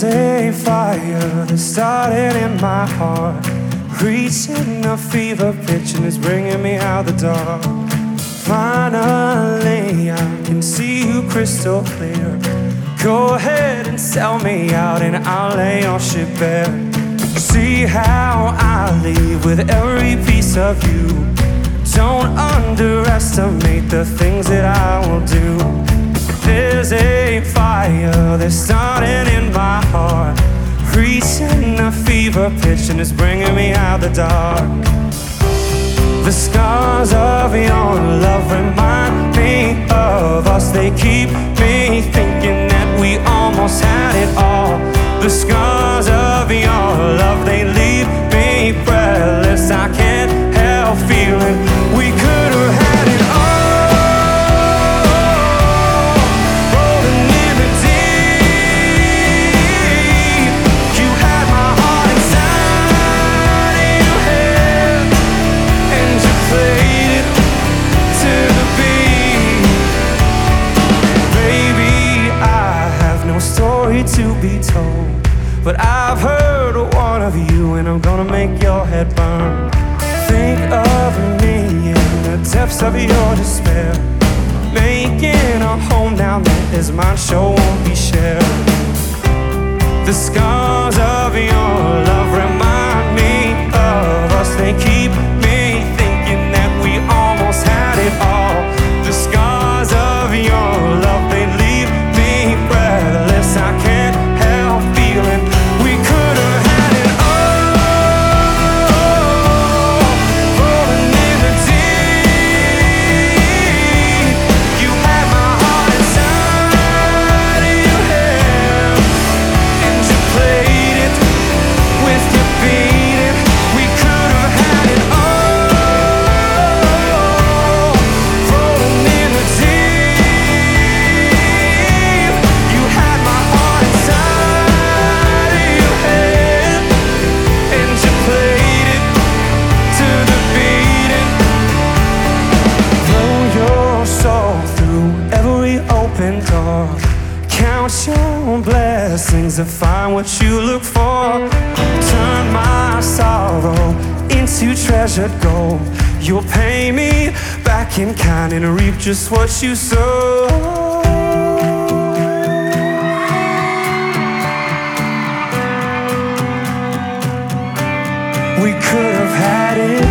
There's a fire that started in my heart, reaching a fever pitch and it's bringing me out the dark. Finally, I can see you crystal clear. Go ahead and sell me out and I'll lay your shit bare. See how I leave with every piece of you. Don't underestimate the things that I will do. There's a fire that's starting in my heart, reaching a fever pitch and it's bringing me out the dark. The scars of your love remind me of us. They keep me thinking that we almost had it all. The scars of your love, they leave me breathless. I can't help feeling we could have had it all. To be told, but I've heard one of you and I'm gonna make your head burn. Think of me in the depths of your despair, making a home down there is mine, sure won't be shared. The scars of your love remind me of us. They keep me thinking that we almost had it all. The scars of your love, they leave me breathless. I can't help feeling we could have had it all. Rolling in the deep, you had my heart inside of your hands, and you played it with your beating. We could have had it all. Rolling in the deep, you had my heart inside of your head, and you played it to the beating. Throw your soul through every open door. Count your blessings to find what you look for. Turn my sorrow into treasured gold. You'll pay me back in kind and reap just what you sow. We could have had it